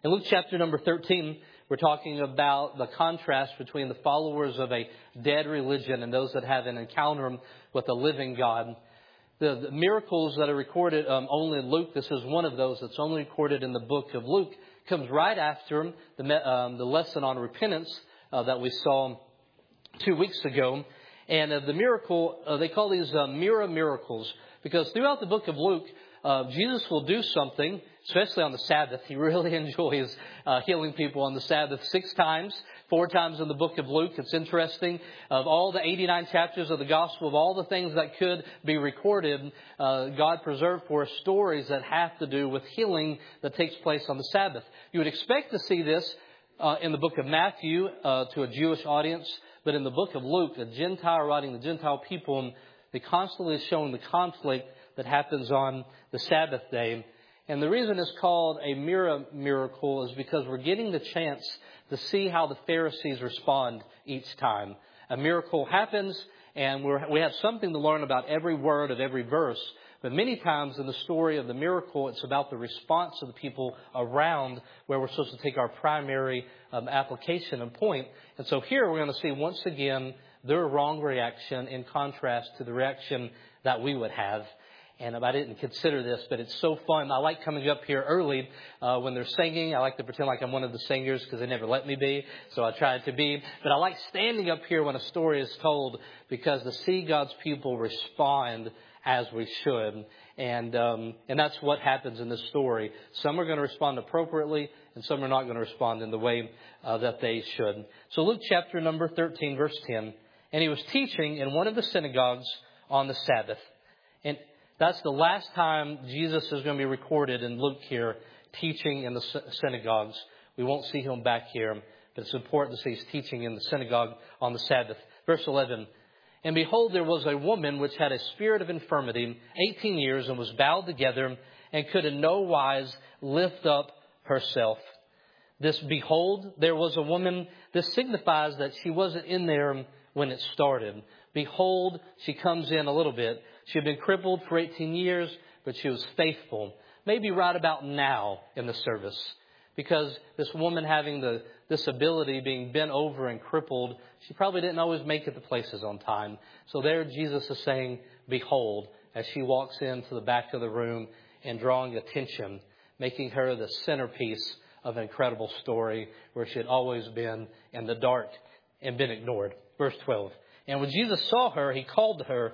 In Luke chapter number 13, we're talking about the contrast between the followers of a dead religion and those that have an encounter with a living God. The miracles that are recorded only in Luke, this is one of those that's only recorded in the book of Luke, comes right after the lesson on repentance that we saw 2 weeks ago. And the miracle, they call these miracles, because throughout the book of Luke, Jesus will do something, especially on the Sabbath. He really enjoys healing people on the Sabbath 6 times, 4 times in the book of Luke. It's interesting. Of all the 89 chapters of the gospel, of all the things that could be recorded, God preserved for us stories that have to do with healing that takes place on the Sabbath. You would expect to see this in the book of Matthew to a Jewish audience, but in the book of Luke, a Gentile writing the Gentile people, they constantly showing the conflict that happens on the Sabbath day. And the reason it's called a miracle is because we're getting the chance to see how the Pharisees respond each time. A miracle happens, and we have something to learn about every word of every verse. But many times in the story of the miracle, it's about the response of the people around where we're supposed to take our primary application and point. And so here we're going to see once again their wrong reaction in contrast to the reaction that we would have. And I didn't consider this, but it's so fun. I like coming up here early when they're singing. I like to pretend like I'm one of the singers because they never let me be, so I try to be. But I like standing up here when a story is told because to see God's people respond as we should. And that's what happens in this story. Some are going to respond appropriately, and some are not going to respond in the way that they should. So Luke chapter number 13, verse 10. And he was teaching in one of the synagogues on the Sabbath. And that's the last time Jesus is going to be recorded in Luke here, teaching in the synagogues. We won't see him back here, but it's important to see he's teaching in the synagogue on the Sabbath. Verse 11, and behold, there was a woman which had a spirit of infirmity 18 years and was bowed together and could in no wise lift up herself. This behold, there was a woman. This signifies that she wasn't in there when it started. Behold, she comes in a little bit. She had been crippled for 18 years, but she was faithful. Maybe right about now in the service. Because this woman having this ability, being bent over and crippled, she probably didn't always make it to places on time. So there Jesus is saying, behold, as she walks into the back of the room and drawing attention, making her the centerpiece of an incredible story where she had always been in the dark and been ignored. Verse 12. And when Jesus saw her, he called her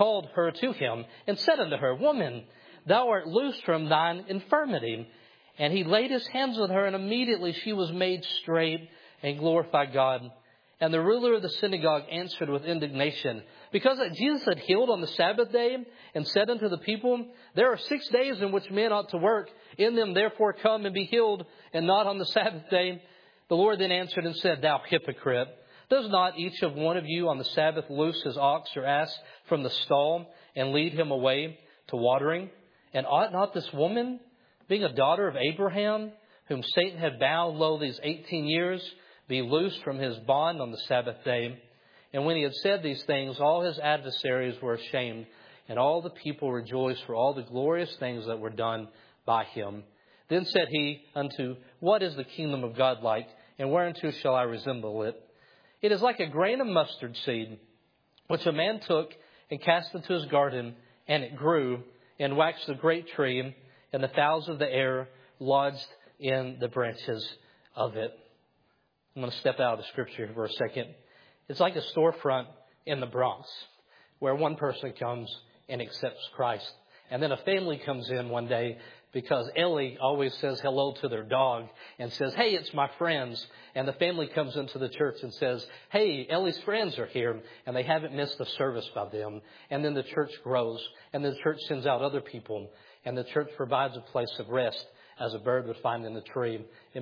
to him and said unto her, Woman, thou art loosed from thine infirmity. And he laid his hands on her, and immediately she was made straight and glorified God. And the ruler of the synagogue answered with indignation, because that Jesus had healed on the Sabbath day, and said unto the people, There are 6 days in which men ought to work. In them therefore come and be healed, and not on the Sabbath day. The Lord then answered and said, Thou hypocrite, does not each of one of you on the Sabbath loose his ox or ass from the stall and lead him away to watering? And ought not this woman, being a daughter of Abraham, whom Satan had bound low these 18 years, be loosed from his bond on the Sabbath day? And when he had said these things, all his adversaries were ashamed, and all the people rejoiced for all the glorious things that were done by him. Then said he unto, What is the kingdom of God like, and whereunto shall I resemble it? It is like a grain of mustard seed, which a man took and cast into his garden, and it grew and waxed a great tree, and the fowls of the air lodged in the branches of it. I'm going to step out of the scripture for a second. It's like a storefront in the Bronx where one person comes and accepts Christ. And then a family comes in one day because Ellie always says hello to their dog and says, Hey, it's my friends. And the family comes into the church and says, Hey, Ellie's friends are here. And they haven't missed a service by them. And then the church grows. And the church sends out other people. And the church provides a place of rest as a bird would find in the tree.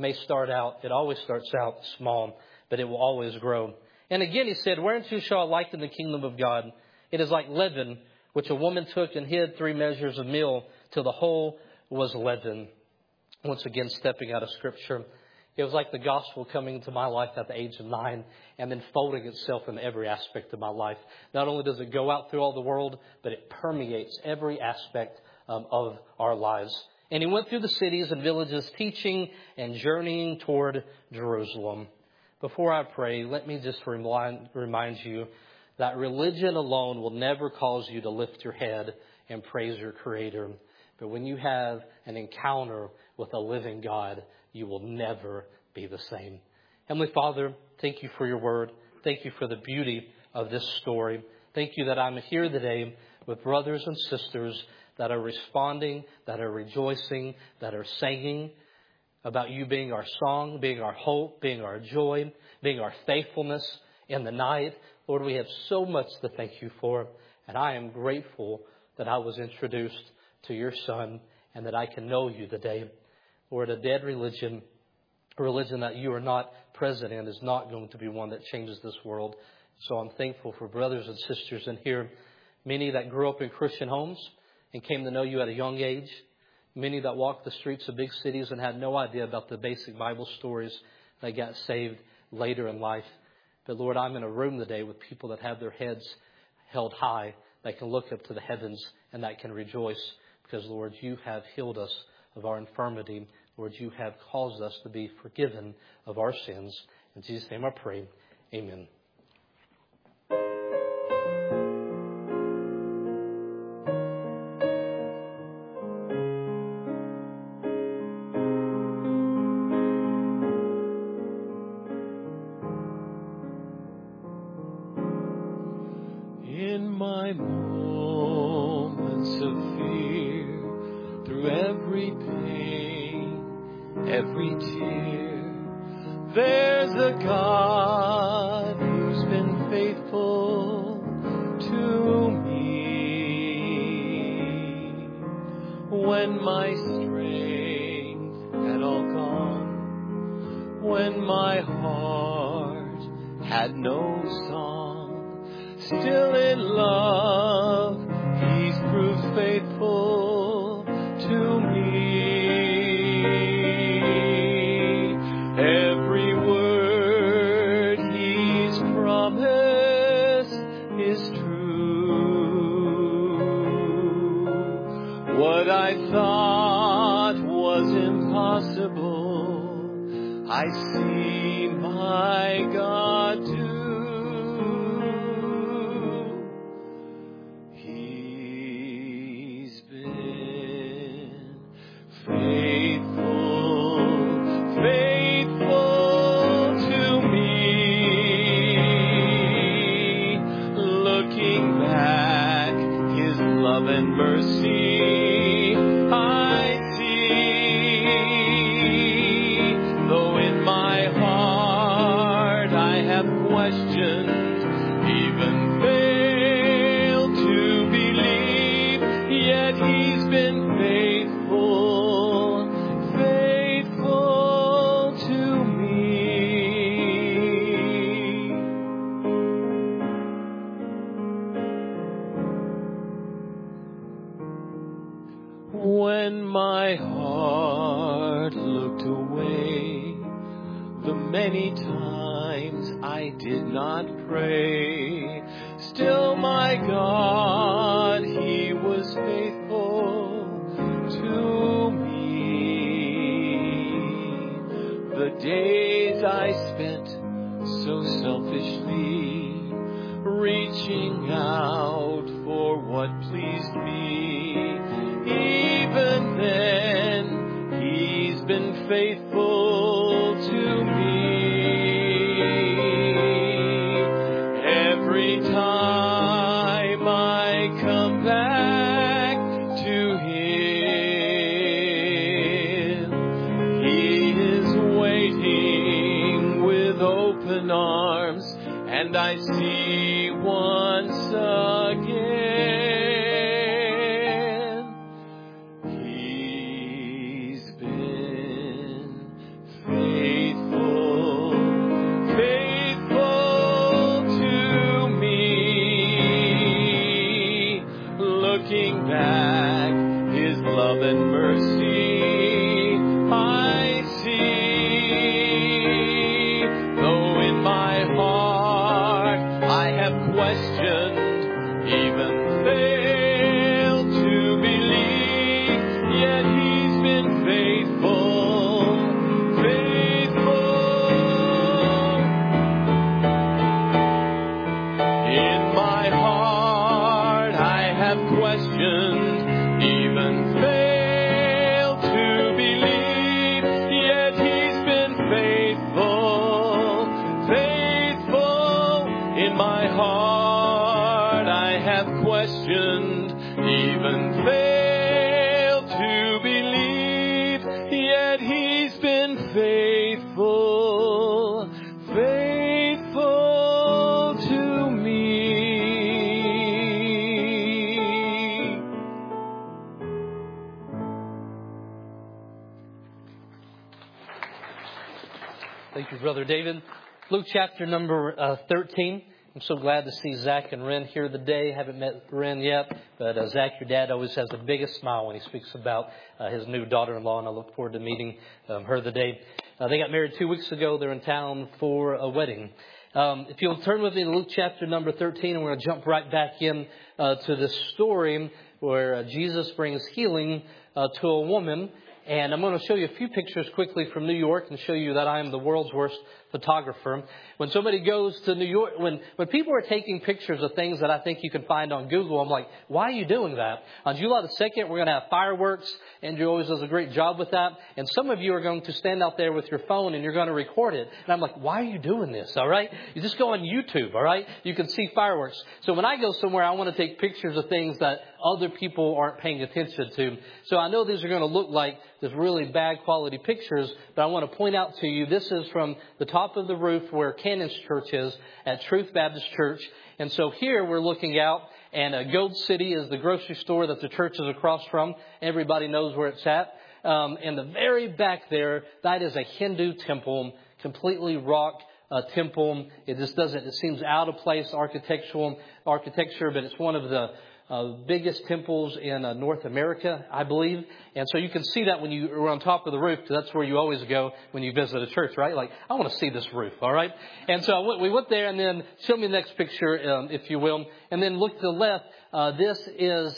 It always starts out small, but it will always grow. And again he said, Whereunto shall I liken the kingdom of God? It is like leaven, which a woman took and hid 3 measures of meal till the whole was leaven. Once again, stepping out of scripture. It was like the gospel coming into my life at the age of 9 and then folding itself in every aspect of my life. Not only does it go out through all the world, but it permeates every aspect of our lives. And he went through the cities and villages, teaching and journeying toward Jerusalem. Before I pray, let me just remind you that religion alone will never cause you to lift your head and praise your Creator. But when you have an encounter with a living God, you will never be the same. Heavenly Father, thank you for your word. Thank you for the beauty of this story. Thank you that I'm here today with brothers and sisters that are responding, that are rejoicing, that are singing about you being our song, being our hope, being our joy, being our faithfulness in the night. Lord, we have so much to thank you for, and I am grateful that I was introduced to your Son and that I can know you today. Lord, a dead religion, a religion that you are not present in, is not going to be one that changes this world. So I'm thankful for brothers and sisters in here, many that grew up in Christian homes and came to know you at a young age, many that walked the streets of big cities and had no idea about the basic Bible stories that got saved later in life. But Lord, I'm in a room today with people that have their heads held high, that can look up to the heavens and that can rejoice because, Lord, you have healed us of our infirmity. Lord, you have caused us to be forgiven of our sins. In Jesus' name I pray. Amen. In my moments of fear, through every pain, every tear, there's a God who's been faithful to me. When my strength had all gone, when my heart had no song, still in love, He's proved faithful to me. Every word He's promised is true. What I thought was impossible, I see my God do. And mercy I see, though in my heart I have questioned, even failed to believe, yet He's been faithful, faithful to me. When my heart looked away, the many times I did not pray, still my God, He was faithful to me. The days I spent so selfishly, reaching out for what pleased me, even then, He's been faithful to me. Every time I come back to Him, He is waiting with open arms, and I see once again. Looking back, His love and mercy I see. Though in my heart I have questioned, Thank you, Brother David. Luke chapter number 13. I'm so glad to see Zach and Ren here today. Haven't met Ren yet, but Zach, your dad, always has the biggest smile when he speaks about his new daughter-in-law, and I look forward to meeting her today. They got married 2 weeks ago. They're in town for a wedding. If you'll turn with me to Luke chapter number 13, and we're going to jump right back in to this story where Jesus brings healing to a woman. And I'm going to show you a few pictures quickly from New York and show you that I am the world's worst photographer. When somebody goes to New York, when people are taking pictures of things that I think you can find on Google, I'm like, why are you doing that? On July the 2nd, we're going to have fireworks. Andrew always does a great job with that. And some of you are going to stand out there with your phone and you're going to record it. And I'm like, why are you doing this? All right. You just go on YouTube. All right. You can see fireworks. So when I go somewhere, I want to take pictures of things that other people aren't paying attention to. So I know these are going to look like just really bad quality pictures, but I want to point out to you, this is from the top of the roof where Cannon's Church is at Truth Baptist Church. And so here we're looking out, and Gold City is the grocery store that the church is across from. Everybody knows where it's at. In the very back there, that is a Hindu temple, completely rock temple. It just doesn't, it seems out of place architecture, but it's one of the biggest temples in North America, I believe. And so you can see that when you are on top of the roof, because that's where you always go when you visit a church, right? Like, I want to see this roof, all right? And so we went there, and then show me the next picture, if you will. And then look to the left. This is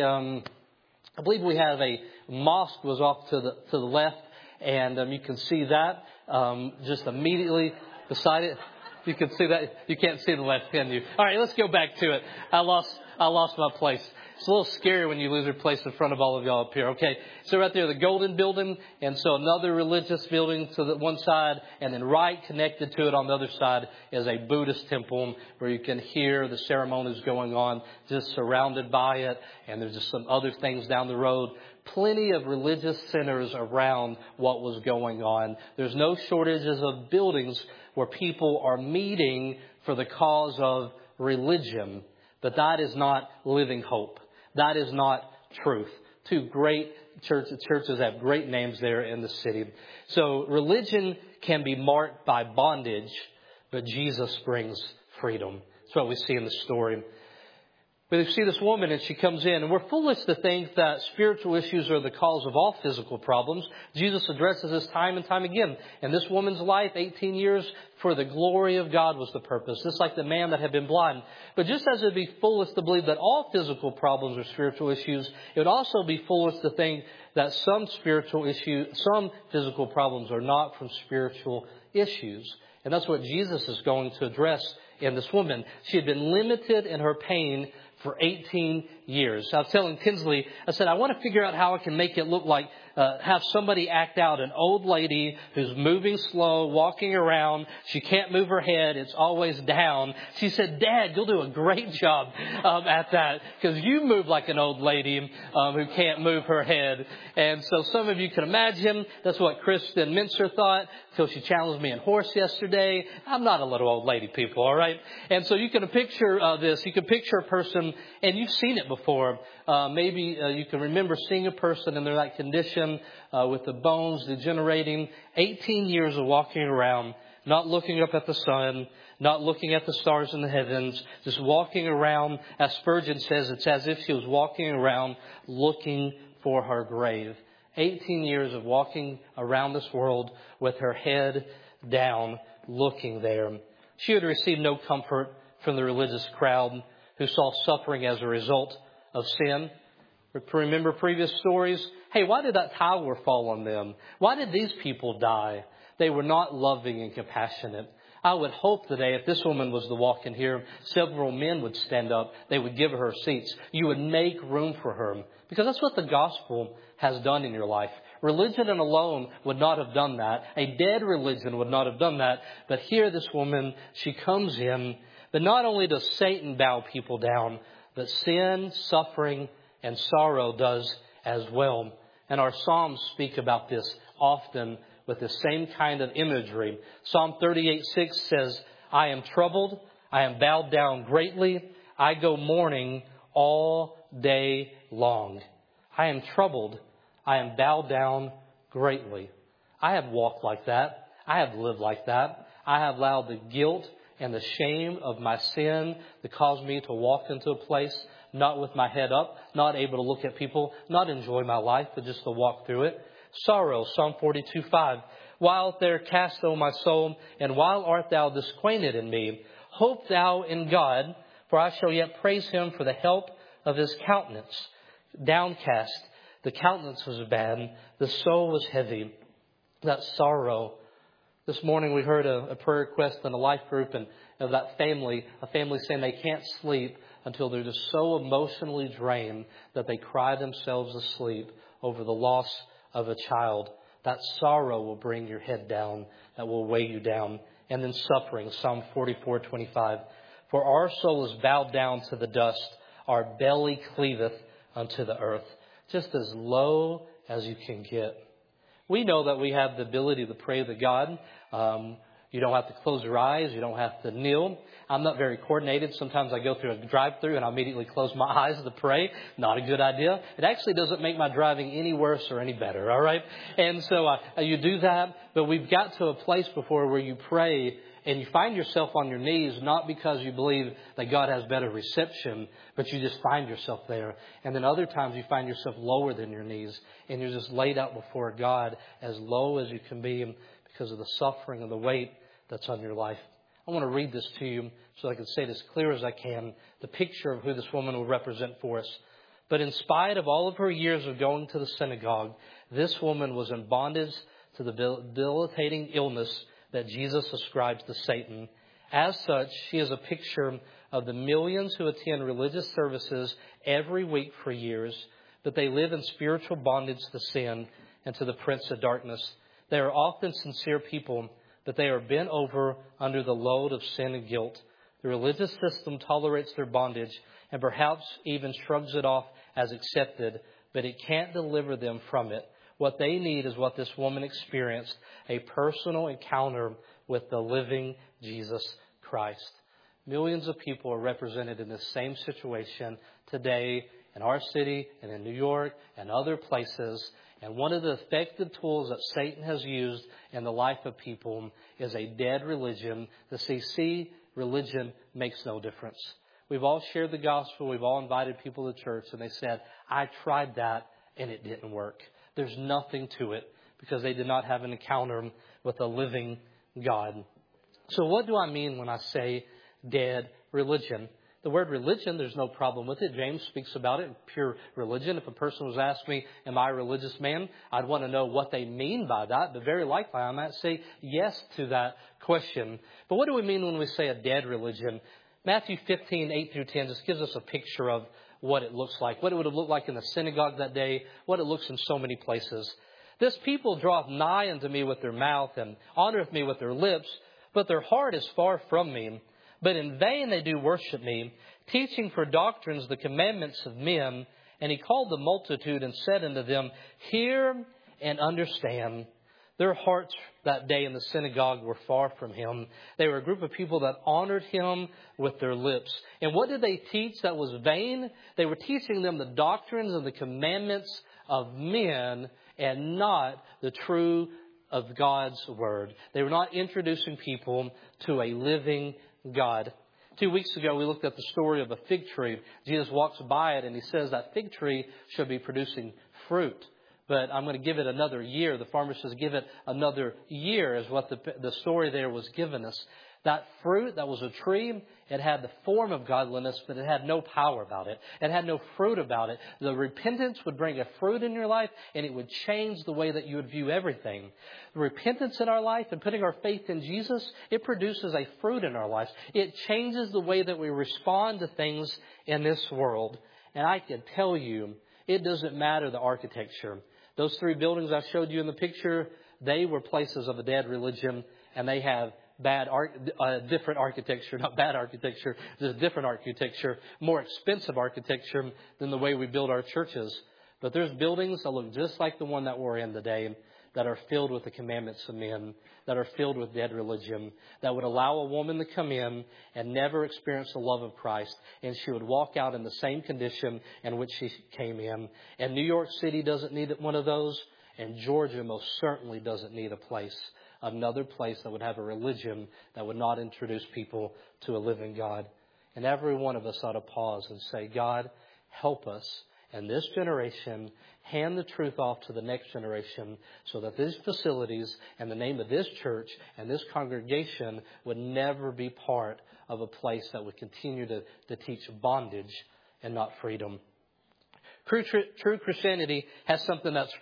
I believe we have a mosque was off to the left, and you can see that just immediately beside it. You can see that. You can't see the left, can you? All right, let's go back to it. I lost my place. It's a little scary when you lose your place in front of all of y'all up here. Okay, so right there, the Golden Building, and so another religious building to the one side, and then right connected to it on the other side is a Buddhist temple where you can hear the ceremonies going on, just surrounded by it, and there's just some other things down the road. Plenty of religious centers around what was going on. There's no shortages of buildings where people are meeting for the cause of religion. But that is not living hope. That is not truth. Two great churches have great names there in the city. So religion can be marked by bondage, but Jesus brings freedom. That's what we see in the story. But you see this woman, and she comes in, and we're foolish to think that spiritual issues are the cause of all physical problems. Jesus addresses this time and time again. In this woman's life, 18 years for the glory of God was the purpose, just like the man that had been blind. But just as it would be foolish to believe that all physical problems are spiritual issues, it would also be foolish to think that some physical problems are not from spiritual issues. And that's what Jesus is going to address in this woman. She had been limited in her pain for 18 years. I was telling Tinsley, I said, I want to figure out how I can make it look like, have somebody act out an old lady who's moving slow, walking around. She can't move her head. It's always down. She said, Dad, you'll do a great job at that because you move like an old lady who can't move her head. And so some of you can imagine that's what Kristen Mincer thought till she challenged me in horse yesterday. I'm not a little old lady, people, all right? And so you can picture this. You can picture a person, and you've seen it before. Maybe you can remember seeing a person in that condition with the bones degenerating. 18 years of walking around, not looking up at the sun, not looking at the stars in the heavens, just walking around. As Spurgeon says, it's as if she was walking around looking for her grave. 18 years of walking around this world with her head down, looking there. She had received no comfort from the religious crowd who saw suffering as a result of sin. Remember previous stories? Hey, why did that tower fall on them? Why did these people die? They were not loving and compassionate. I would hope today if this woman was to walk in here, several men would stand up. They would give her seats. You would make room for her. Because that's what the gospel has done in your life. Religion alone would not have done that. A dead religion would not have done that. But here this woman, she comes in. But not only does Satan bow people down, but sin, suffering, and sorrow does as well. And our Psalms speak about this often with the same kind of imagery. Psalm 38:6 says, I am troubled, I am bowed down greatly, I go mourning all day long. I am troubled, I am bowed down greatly. I have walked like that. I have lived like that. I have allowed the guilt and the shame of my sin to cause me to walk into a place not with my head up, not able to look at people, not enjoy my life, but just to walk through it. Sorrow, Psalm 42:5. While there cast, O my soul, and while art thou disquieted in me, hope thou in God, for I shall yet praise him for the help of his countenance. Downcast, the countenance was bad, the soul was heavy. That sorrow. This morning we heard a prayer request in a life group and of that family, a family saying they can't sleep until they're just so emotionally drained that they cry themselves asleep over the loss of a child. That sorrow will bring your head down, that will weigh you down. And then suffering, Psalm 44:25. For our soul is bowed down to the dust, our belly cleaveth unto the earth. Just as low as you can get. We know that we have the ability to pray to God. You don't have to close your eyes. You don't have to kneel. I'm not very coordinated. Sometimes I go through a drive-through and I immediately close my eyes to pray. Not a good idea. It actually doesn't make my driving any worse or any better. All right. And so you do that. But we've got to a place before where you pray and you find yourself on your knees, not because you believe that God has better reception, but you just find yourself there. And then other times you find yourself lower than your knees and you're just laid out before God as low as you can be because of the suffering and the weight that's on your life. I want to read this to you so I can say it as clear as I can, the picture of who this woman will represent for us. But in spite of all of her years of going to the synagogue, this woman was in bondage to the debilitating illness that Jesus ascribes to Satan. As such, she is a picture of the millions who attend religious services every week for years, but they live in spiritual bondage to sin and to the prince of darkness. They are often sincere people, but they are bent over under the load of sin and guilt. The religious system tolerates their bondage and perhaps even shrugs it off as accepted, but it can't deliver them from it. What they need is what this woman experienced, a personal encounter with the living Jesus Christ. Millions of people are represented in this same situation today in our city and in New York and other places. And one of the effective tools that Satan has used in the life of people is a dead religion. See, religion makes no difference. We've all shared the gospel. We've all invited people to church. And they said, I tried that and it didn't work. There's nothing to it because they did not have an encounter with a living God. So what do I mean when I say dead religion? The word religion, there's no problem with it. James speaks about it, pure religion. If a person was asking me, am I a religious man? I'd want to know what they mean by that. But very likely I might say yes to that question. But what do we mean when we say a dead religion? Matthew 15:8-10 just gives us a picture of what it looks like, what it would have looked like in the synagogue that day, what it looks in so many places. This people draweth nigh unto me with their mouth and honoreth me with their lips, but their heart is far from me. But in vain they do worship me, teaching for doctrines the commandments of men. And he called the multitude and said unto them, hear and understand. Their hearts that day in the synagogue were far from him. They were a group of people that honored him with their lips. And what did they teach that was vain? They were teaching them the doctrines and the commandments of men and not the true of God's word. They were not introducing people to a living God. 2 weeks ago, we looked at the story of a fig tree. Jesus walks by it and he says that fig tree should be producing fruit. But I'm going to give it another year. The farmer says, give it another year is what the story there was given us. That fruit, that was a tree, it had the form of godliness, but it had no power about it. It had no fruit about it. The repentance would bring a fruit in your life, and it would change the way that you would view everything. The repentance in our life and putting our faith in Jesus, it produces a fruit in our lives. It changes the way that we respond to things in this world. And I can tell you, it doesn't matter the architecture. Those 3 buildings I showed you in the picture, they were places of a dead religion, and they have different architecture, not bad architecture, just different architecture, more expensive architecture than the way we build our churches. But there's buildings that look just like the one that we're in today that are filled with the commandments of men, that are filled with dead religion, that would allow a woman to come in and never experience the love of Christ, and she would walk out in the same condition in which she came in. And New York City doesn't need one of those, and Georgia most certainly doesn't need a place another place that would have a religion that would not introduce people to a living God. And every one of us ought to pause and say, God, help us in this generation, hand the truth off to the next generation so that these facilities and the name of this church and this congregation would never be part of a place that would continue to teach bondage and not freedom. True Christianity has something that's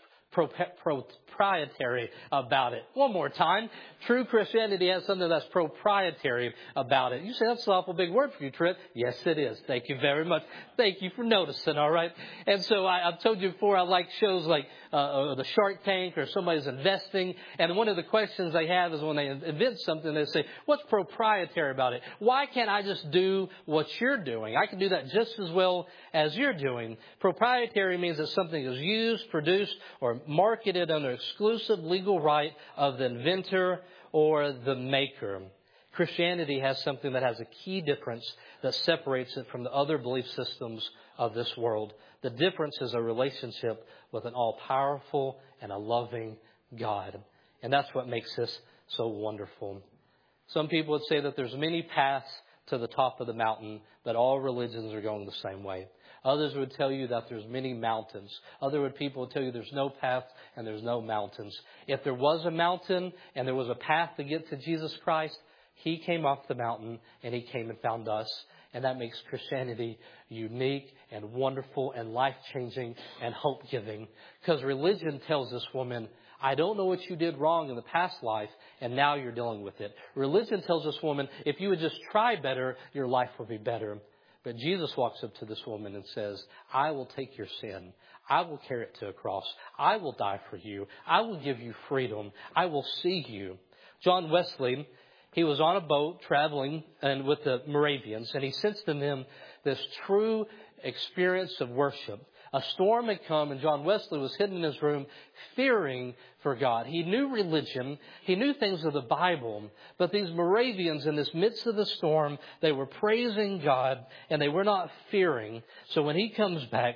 proprietary about it. One more time. True Christianity has something that's proprietary about it. You say, that's an awful big word for you, Trent. Yes, it is. Thank you very much. Thank you for noticing, all right? And so I've told you before, I like shows like the Shark Tank or somebody's investing. And one of the questions they have is when they invent something, they say, what's proprietary about it? Why can't I just do what you're doing? I can do that just as well as you're doing. Proprietary means that something is used, produced, or marketed under exclusive legal right of the inventor or the maker. Christianity has something that has a key difference that separates it from the other belief systems of this world. The difference is a relationship with an all-powerful and a loving God. And that's what makes this so wonderful. Some people would say that there's many paths to the top of the mountain, but all religions are going the same way. Others would tell you that there's many mountains. Other people would tell you there's no path and there's no mountains. If there was a mountain and there was a path to get to Jesus Christ, He came off the mountain and He came and found us. And that makes Christianity unique and wonderful and life-changing and hope-giving. Because religion tells this woman, I don't know what you did wrong in the past life, and now you're dealing with it. Religion tells this woman, if you would just try better, your life will be better. But Jesus walks up to this woman and says, I will take your sin. I will carry it to a cross. I will die for you. I will give you freedom. I will see you. John Wesley, he was on a boat traveling and with the Moravians, and he sensed in them this true experience of worship. A storm had come, and John Wesley was hidden in his room, fearing for God. He knew religion. He knew things of the Bible. But these Moravians, in this midst of the storm, they were praising God, and they were not fearing. So when he comes back,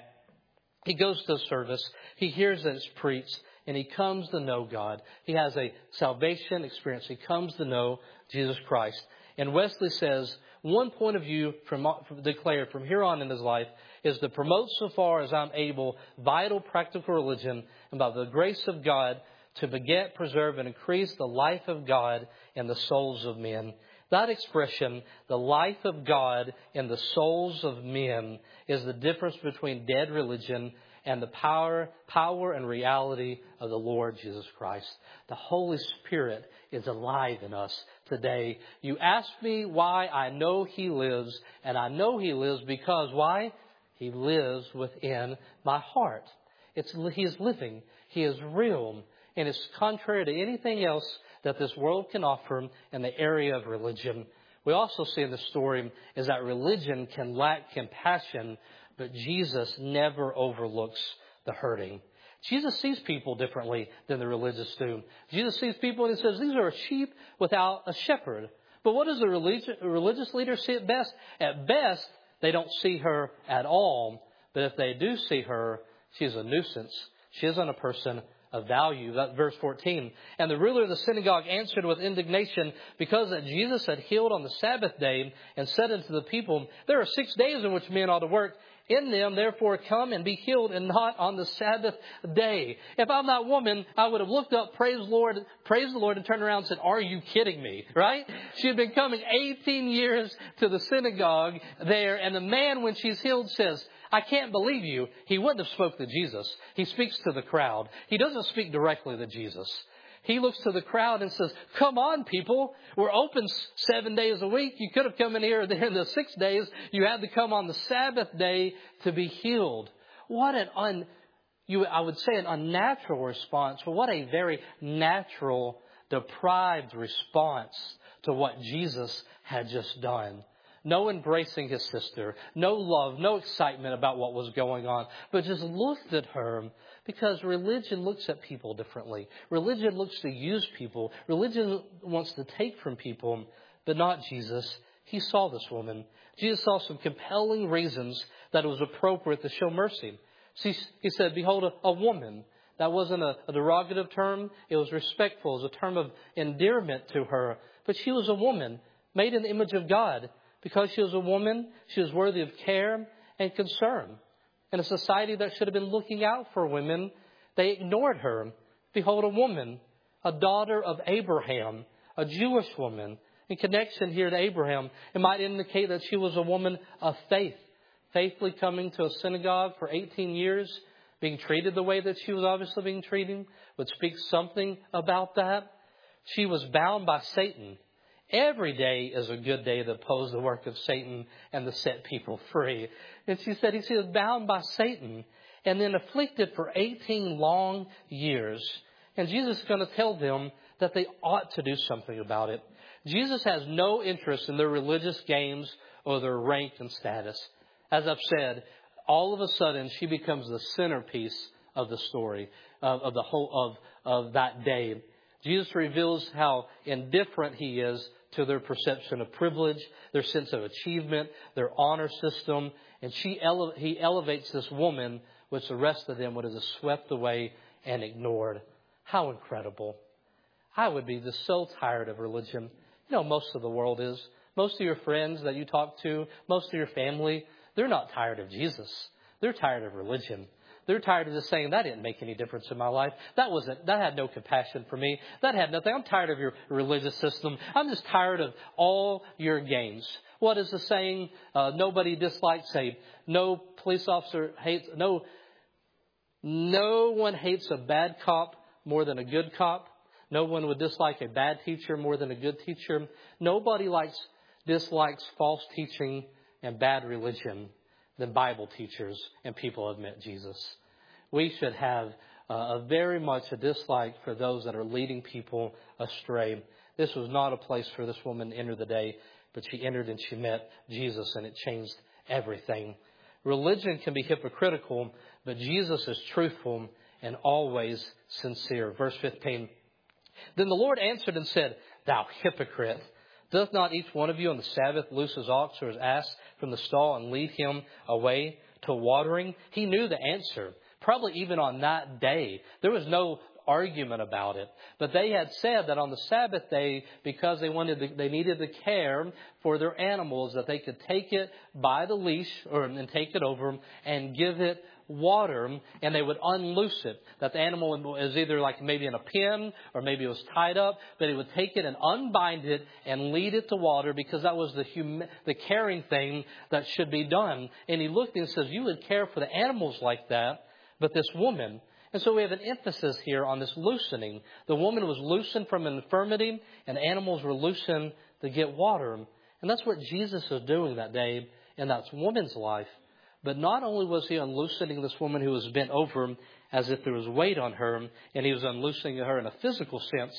he goes to service. He hears that it's preached, and he comes to know God. He has a salvation experience. He comes to know Jesus Christ. And Wesley says, one point of view declared from here on in his life is to promote so far as I'm able vital practical religion and by the grace of God to beget, preserve, and increase the life of God in the souls of men. That expression, the life of God in the souls of men, is the difference between dead religion and the power and reality of the Lord Jesus Christ. The Holy Spirit is alive in us today. You ask me why I know He lives, and I know He lives because why? He lives within my heart. He is living. He is real. And it's contrary to anything else that this world can offer in the area of religion. We also see in the story is that religion can lack compassion, but Jesus never overlooks the hurting. Jesus sees people differently than the religious do. Jesus sees people and He says, these are a sheep without a shepherd. But what does the religious leader see at best? At best, they don't see her at all. But if they do see her, she's a nuisance. She isn't a person of value. That's verse 14. And the ruler of the synagogue answered with indignation because that Jesus had healed on the Sabbath day and said unto the people, there are 6 days in which men ought to work. In them, therefore, come and be healed and not on the Sabbath day. If I'm that woman, I would have looked up, praise the Lord, and turned around and said, are you kidding me? Right? She had been coming 18 years to the synagogue there, and the man, when she's healed, says, I can't believe you. He wouldn't have spoke to Jesus. He speaks to the crowd. He doesn't speak directly to Jesus. He looks to the crowd and says, come on, people. We're open 7 days a week. You could have come in here in the 6 days. You had to come on the Sabbath day to be healed. What I would say an unnatural response, but what a very natural, deprived response to what Jesus had just done. No embracing his sister, no love, no excitement about what was going on, but just looked at her because religion looks at people differently. Religion looks to use people. Religion wants to take from people, but not Jesus. He saw this woman. Jesus saw some compelling reasons that it was appropriate to show mercy. See, he said, behold, a woman. That wasn't a derogative term. It was respectful. It was a term of endearment to her. But she was a woman made in the image of God. Because she was a woman, she was worthy of care and concern. In a society that should have been looking out for women, they ignored her. Behold, a woman, a daughter of Abraham, a Jewish woman. In connection here to Abraham, it might indicate that she was a woman of faith, faithfully coming to a synagogue for 18 years, being treated the way that she was obviously being treated, would speak something about that. She was bound by Satan. Every day is a good day to oppose the work of Satan and to set people free. And she said she was bound by Satan and then afflicted for 18 long years. And Jesus is going to tell them that they ought to do something about it. Jesus has no interest in their religious games or their rank and status. As I've said, all of a sudden she becomes the centerpiece of the story of the whole of that day. Jesus reveals how indifferent he is to their perception of privilege, their sense of achievement, their honor system. And he elevates this woman, which the rest of them would have just swept away and ignored. How incredible. I would be just so tired of religion. You know, most of the world is. Most of your friends that you talk to, most of your family, they're not tired of Jesus. They're tired of religion. They're tired of just saying, that didn't make any difference in my life. That had no compassion for me. That had nothing. I'm tired of your religious system. I'm just tired of all your games. What is the saying? Nobody dislikes no police officer hates, no one hates a bad cop more than a good cop. No one would dislike a bad teacher more than a good teacher. Nobody dislikes false teaching and bad religion than Bible teachers and people who have met Jesus. We should have very much a dislike for those that are leading people astray. This was not a place for this woman to enter the day, but she entered and she met Jesus, and it changed everything. Religion can be hypocritical, but Jesus is truthful and always sincere. Verse 15. Then the Lord answered and said, Thou hypocrite, doth not each one of you on the Sabbath loose his ox or his ass from the stall and lead him away to watering? He knew the answer. Probably even on that day, there was no argument about it. But they had said that on the Sabbath day, because they needed the care for their animals, that they could take it by the leash and take it over and give it water, and they would unloose it. That the animal was either like maybe in a pen or maybe it was tied up, but he would take it and unbind it and lead it to water, because that was the caring thing that should be done. And he looked and says, you would care for the animals like that, but this woman. And so we have an emphasis here on this loosening. The woman was loosened from an infirmity, and animals were loosened to get water. And that's what Jesus was doing that day in that woman's life. But not only was he unloosening this woman who was bent over as if there was weight on her, and he was unloosening her in a physical sense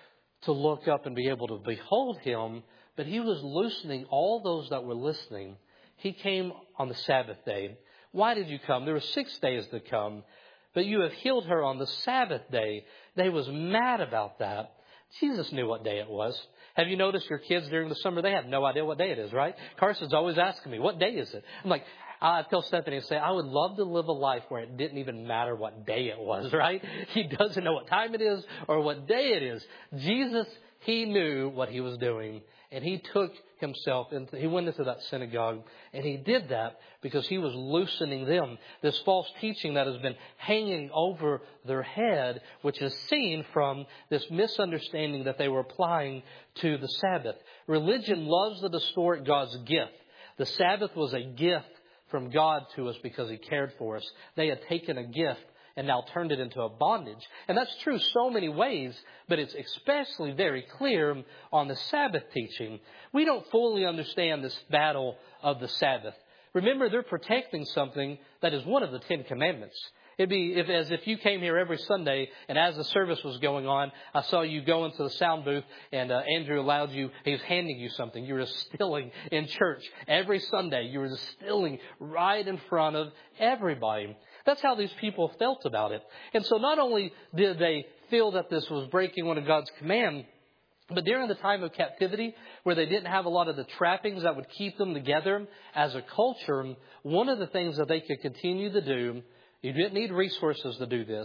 to look up and be able to behold him, but he was loosening all those that were listening. He came on the Sabbath day. Why did you come? There were 6 days to come, but you have healed her on the Sabbath day. They was mad about that. Jesus knew what day it was. Have you noticed your kids during the summer? They have no idea what day it is, right? Carson's always asking me, what day is it? I'm like, I tell Stephanie, I would love to live a life where it didn't even matter what day it was, right? He doesn't know what time it is or what day it is. Jesus, he knew what he was doing. And he took himself, he went into that synagogue, and he did that because he was loosening them. This false teaching that has been hanging over their head, which is seen from this misunderstanding that they were applying to the Sabbath. Religion loves to distort God's gift. The Sabbath was a gift from God to us because he cared for us. They had taken a gift and now turned it into a bondage. And that's true so many ways, but it's especially very clear on the Sabbath teaching. We don't fully understand this battle of the Sabbath. Remember, they're protecting something that is one of the 10 Commandments. It'd be as if you came here every Sunday, and as the service was going on, I saw you go into the sound booth, and Andrew allowed you, he was handing you something. You were distilling in church. Every Sunday, you were distilling right in front of everybody. That's how these people felt about it. And so not only did they feel that this was breaking one of God's command, but during the time of captivity, where they didn't have a lot of the trappings that would keep them together as a culture, one of the things that they could continue to do, you didn't need resources to do this.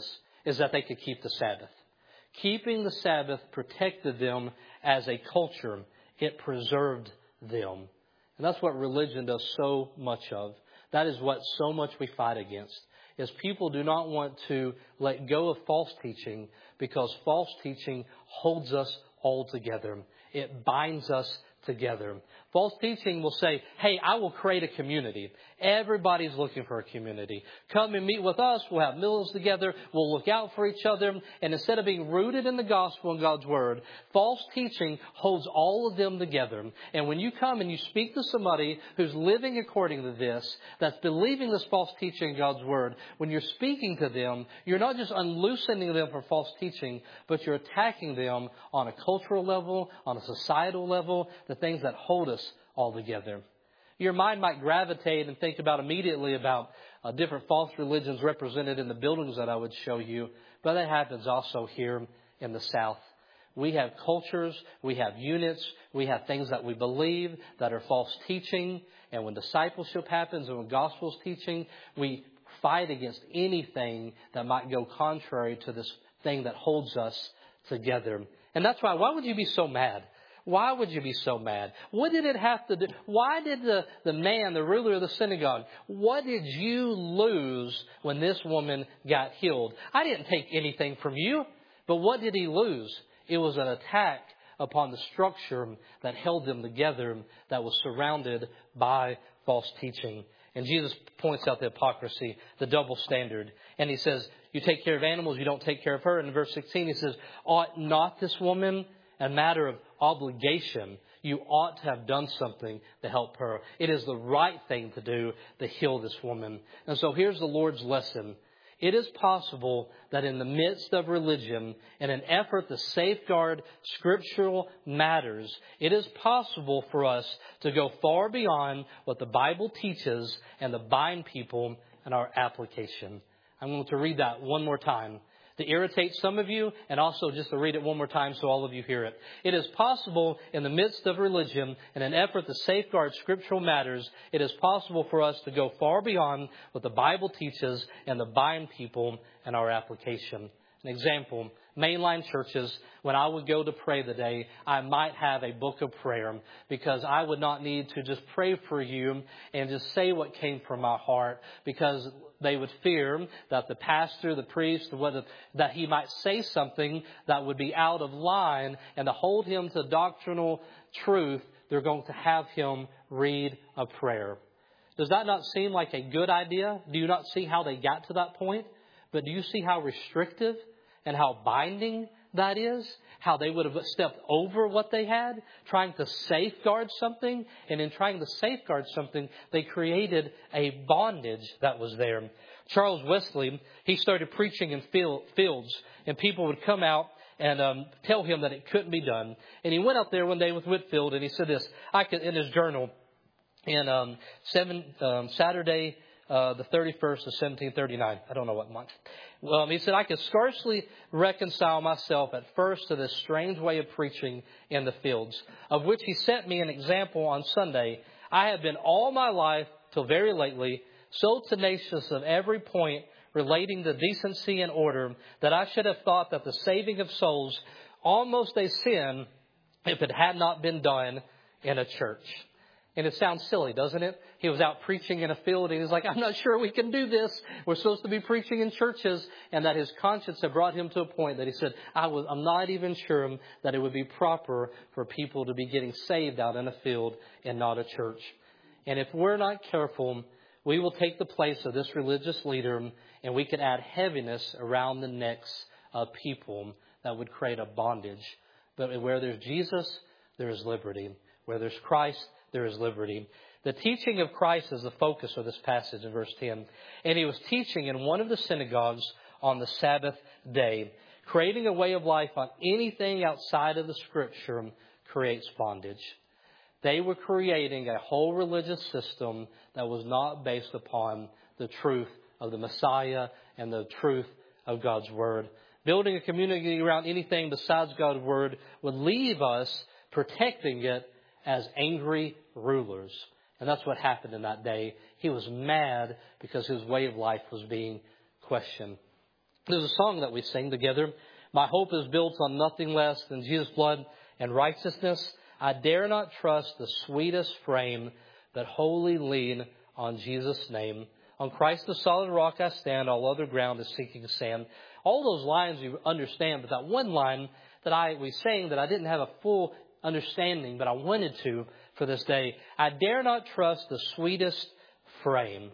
is that they could keep the Sabbath. Keeping the Sabbath protected them as a culture. It preserved them. And that's what religion does so much of. That is what so much we fight against, is people do not want to let go of false teaching because false teaching holds us all together. It binds us together. False teaching will say, hey, I will create a community. Everybody's looking for a community. Come and meet with us. We'll have meals together. We'll look out for each other. And instead of being rooted in the gospel and God's word, false teaching holds all of them together. And when you come and you speak to somebody who's living according to this, that's believing this false teaching in God's word, when you're speaking to them, you're not just unloosening them from false teaching, but you're attacking them on a cultural level, on a societal level, the things that hold us all together. Your mind might gravitate and think about immediately about different false religions represented in the buildings that I would show you, but that happens also here in the South. We have cultures, we have units, we have things that we believe that are false teaching, and when discipleship happens and when gospel's teaching, we fight against anything that might go contrary to this thing that holds us together. And that's why would you be so mad? Why would you be so mad? What did it have to do? Why did the man, the ruler of the synagogue, what did you lose when this woman got healed? I didn't take anything from you, but what did he lose? It was an attack upon the structure that held them together, that was surrounded by false teaching. And Jesus points out the hypocrisy, the double standard. And he says, you take care of animals, you don't take care of her. And in verse 16 he says, ought not this woman, a matter of obligation, you ought to have done something to help her. It is the right thing to do to heal this woman. And so here's the Lord's lesson. It is possible that in the midst of religion, in an effort to safeguard scriptural matters, it is possible for us to go far beyond what the Bible teaches and to bind people in our application. I'm going to read that one more time to irritate some of you, and also just to read it one more time so all of you hear it. It is possible in the midst of religion, in an effort to safeguard scriptural matters, it is possible for us to go far beyond what the Bible teaches and to bind people in our application. An example, mainline churches, when I would go to pray today, I might have a book of prayer because I would not need to just pray for you and just say what came from my heart, because they would fear that the pastor, the priest, that he might say something that would be out of line, and to hold him to doctrinal truth, they're going to have him read a prayer. Does that not seem like a good idea? Do you not see how they got to that point? But do you see how restrictive and how binding that is? How they would have stepped over what they had, trying to safeguard something. And in trying to safeguard something, they created a bondage that was there. Charles Wesley, he started preaching in fields, and people would come out and tell him that it couldn't be done. And he went out there one day with Whitefield, and he said this, in his journal, in Saturday, the 31st of 1739. I don't know what month. He said, I could scarcely reconcile myself at first to this strange way of preaching in the fields, of which he set me an example on Sunday. I have been all my life, till very lately, so tenacious of every point relating to decency and order, that I should have thought that the saving of souls almost a sin if it had not been done in a church. And it sounds silly, doesn't it? He was out preaching in a field and he was like, I'm not sure we can do this. We're supposed to be preaching in churches. And that his conscience had brought him to a point that he said, I'm not even sure that it would be proper for people to be getting saved out in a field and not a church. And if we're not careful, we will take the place of this religious leader, and we could add heaviness around the necks of people that would create a bondage. But where there's Jesus, there is liberty. Where there's Christ, there is liberty. The teaching of Christ is the focus of this passage in verse 10. And he was teaching in one of the synagogues on the Sabbath day. Creating a way of life on anything outside of the Scripture creates bondage. They were creating a whole religious system that was not based upon the truth of the Messiah and the truth of God's Word. Building a community around anything besides God's Word would leave us protecting it as angry rulers. And that's what happened in that day. He was mad because his way of life was being questioned. There's a song that we sing together. My hope is built on nothing less than Jesus' blood and righteousness. I dare not trust the sweetest frame, but wholly lean on Jesus' name. On Christ the solid rock I stand, all other ground is sinking sand. All those lines you understand, but that one line that we sang that I didn't have a full understanding, but I wanted to for this day. I dare not trust the sweetest frame.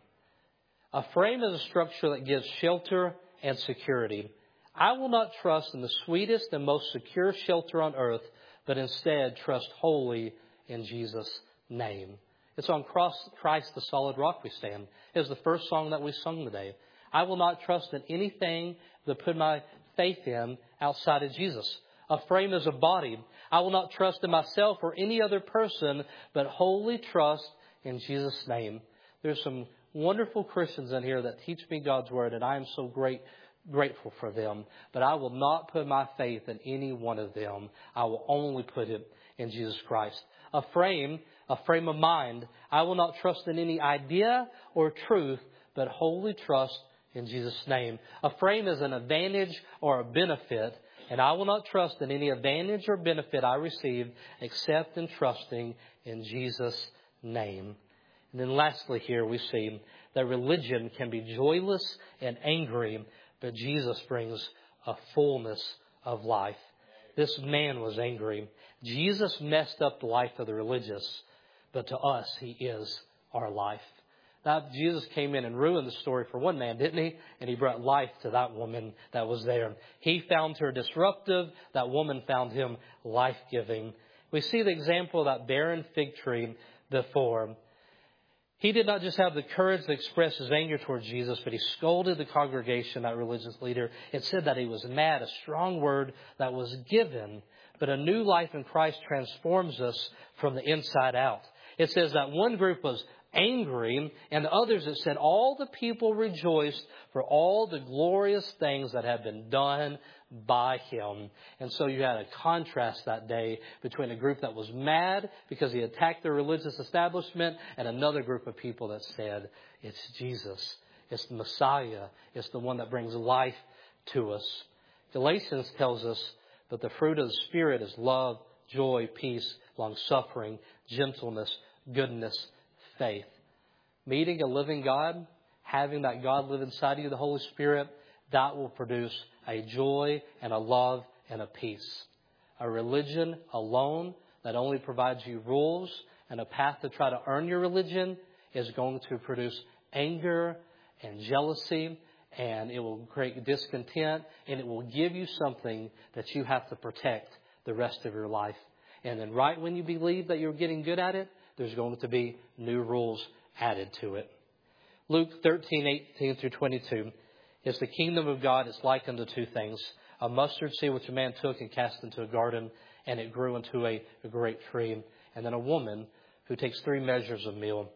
A frame is a structure that gives shelter and security. I will not trust in the sweetest and most secure shelter on earth, but instead trust wholly in Jesus' name. It's on Christ the solid rock we stand. It was the first song that we sung today. I will not trust in anything to put my faith in outside of Jesus. A frame is a body. I will not trust in myself or any other person, but wholly trust in Jesus' name. There's some wonderful Christians in here that teach me God's word, and I am so grateful for them. But I will not put my faith in any one of them. I will only put it in Jesus Christ. A frame of mind. I will not trust in any idea or truth, but wholly trust in Jesus' name. A frame is an advantage or a benefit, and I will not trust in any advantage or benefit I receive except in trusting in Jesus' name. And then lastly here we see that religion can be joyless and angry, but Jesus brings a fullness of life. This man was angry. Jesus messed up the life of the religious, but to us, he is our life. Now, Jesus came in and ruined the story for one man, didn't he? And he brought life to that woman that was there. He found her disruptive. That woman found him life-giving. We see the example of that barren fig tree before. He did not just have the courage to express his anger towards Jesus, but he scolded the congregation, that religious leader. It said that he was mad, a strong word that was given. But a new life in Christ transforms us from the inside out. It says that one group was angry, and the others, it said, all the people rejoiced for all the glorious things that had been done by him. And so you had a contrast that day between a group that was mad because he attacked the religious establishment and another group of people that said, it's Jesus, it's the Messiah, it's the one that brings life to us. Galatians tells us that the fruit of the Spirit is love, joy, peace, long-suffering, gentleness, goodness, faith. Meeting a living God, having that God live inside of you, the Holy Spirit, that will produce a joy and a love and a peace. A religion alone that only provides you rules and a path to try to earn your religion is going to produce anger and jealousy, and it will create discontent, and it will give you something that you have to protect the rest of your life. And then right when you believe that you're getting good at it, there's going to be new rules added to it. Luke 13:18-22 is the kingdom of God is like unto two things. A mustard seed which a man took and cast into a garden, and it grew into a great tree. And then a woman who takes 3 measures of meal.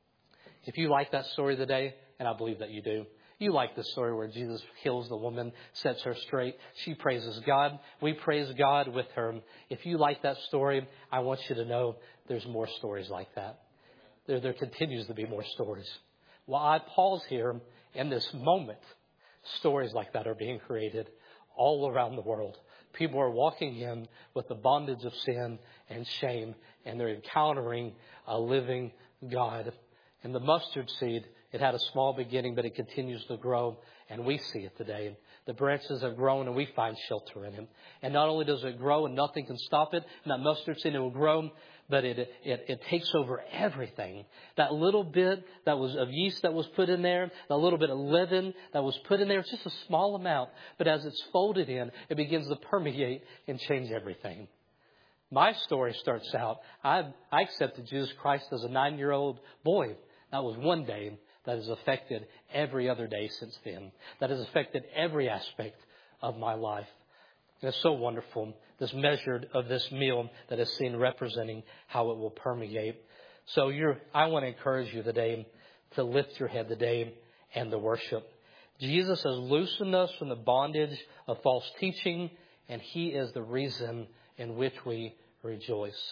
If you like that story today, and I believe that you do, you like the story where Jesus heals the woman, sets her straight. She praises God. We praise God with her. If you like that story, I want you to know there's more stories like that. There continues to be more stories. While I pause here in this moment, stories like that are being created all around the world. People are walking in with the bondage of sin and shame, and they're encountering a living God. And the mustard seed, it had a small beginning, but it continues to grow, and we see it today. The branches have grown, and we find shelter in it. And not only does it grow, and nothing can stop it, and that mustard seed, it will grow, but it takes over everything. That little bit that was of yeast that was put in there, that little bit of leaven that was put in there, it's just a small amount. But as it's folded in, it begins to permeate and change everything. My story starts out, I accepted Jesus Christ as a 9-year-old boy. That was one day. That has affected every other day since then. That has affected every aspect of my life. And it's so wonderful, this measure of this meal that is seen representing how it will permeate. So I want to encourage you today to lift your head today and to worship. Jesus has loosened us from the bondage of false teaching, and he is the reason in which we rejoice.